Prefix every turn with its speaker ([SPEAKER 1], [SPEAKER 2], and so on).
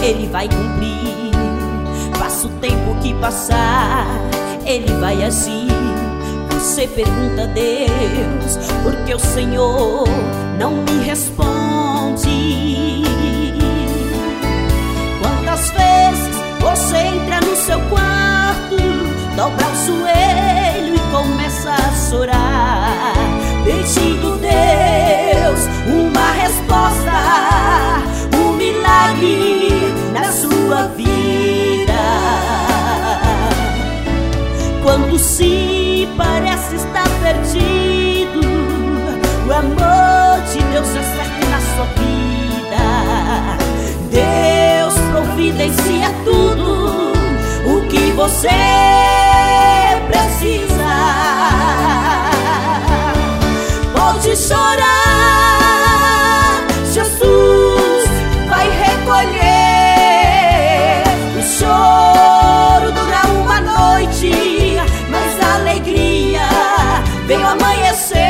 [SPEAKER 1] Ele vai cumprir. Passa o tempo que passar, Ele vai agir. Você pergunta a Deus, porque o Senhor não me responde. Quantas vezes você entra no seu quarto, dobra o joelho e começa a chorar, pedindo Deus uma resposta, um milagre na sua vida. Quando se parece estar perdido, o amor de Deus é certo na sua vida. Deus providencia tudo o que você precisa. Pode chorar, Jesus vai recolher. O choro dura uma noite, mas a alegria vem ao amanhecer.